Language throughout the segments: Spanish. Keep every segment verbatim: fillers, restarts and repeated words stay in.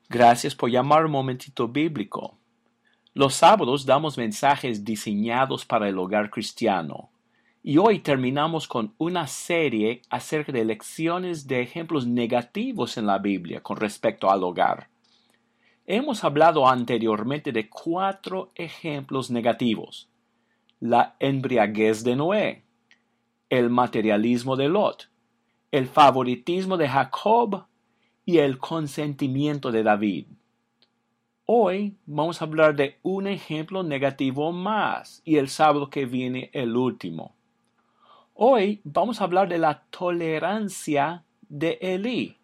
Gracias por llamar Momentito Bíblico. Los sábados damos mensajes diseñados para el hogar cristiano. Y hoy terminamos con una serie acerca de lecciones de ejemplos negativos en la Biblia con respecto al hogar. Hemos hablado anteriormente de cuatro ejemplos negativos: la embriaguez de Noé, el materialismo de Lot, el favoritismo de Jacob y el consentimiento de David. Hoy vamos a hablar de un ejemplo negativo más y el sábado que viene el último. Hoy vamos a hablar de la tolerancia de Elí.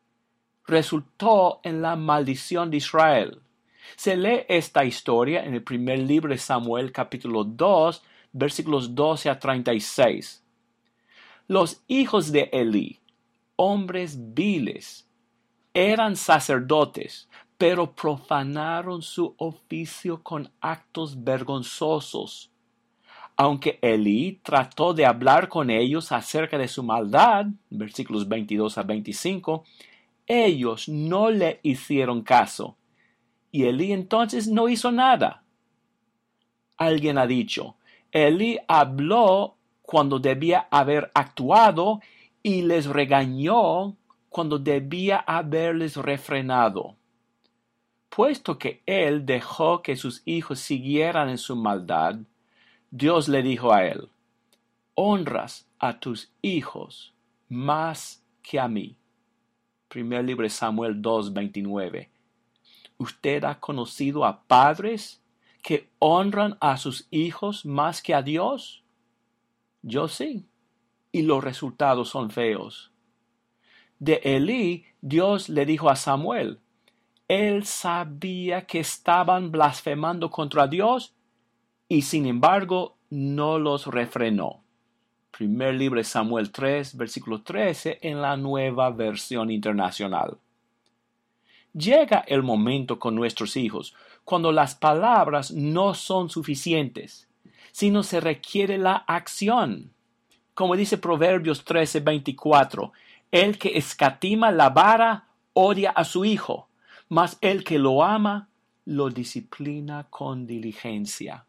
Resultó en la maldición de Israel. Se lee esta historia en el primer libro de Samuel, capítulo dos, versículos doce a treinta y seis. Los hijos de Elí, hombres viles, eran sacerdotes, pero profanaron su oficio con actos vergonzosos. Aunque Elí trató de hablar con ellos acerca de su maldad, versículos veintidós a veinticinco, ellos no le hicieron caso, y Elí entonces no hizo nada. Alguien ha dicho, Elí habló cuando debía haber actuado y les regañó cuando debía haberles refrenado. Puesto que él dejó que sus hijos siguieran en su maldad, Dios le dijo a él, honras a tus hijos más que a mí. Primer libro de Samuel dos, veintinueve. ¿Usted ha conocido a padres que honran a sus hijos más que a Dios? Yo sí, y los resultados son feos. De Elí, Dios le dijo a Samuel, él sabía que estaban blasfemando contra Dios y sin embargo no los refrenó. Primer libro de Samuel tres, versículo trece en la Nueva Versión Internacional. Llega el momento con nuestros hijos cuando las palabras no son suficientes, sino se requiere la acción. Como dice Proverbios trece, veinticuatro, el que escatima la vara odia a su hijo, mas el que lo ama lo disciplina con diligencia.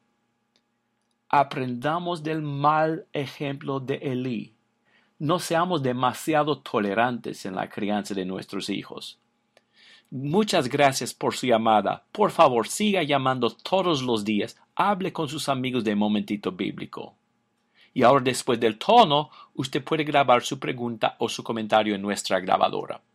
Aprendamos del mal ejemplo de Elí. No seamos demasiado tolerantes en la crianza de nuestros hijos. Muchas gracias por su llamada. Por favor, siga llamando todos los días. Hable con sus amigos de Momentito Bíblico. Y ahora, después del tono, usted puede grabar su pregunta o su comentario en nuestra grabadora.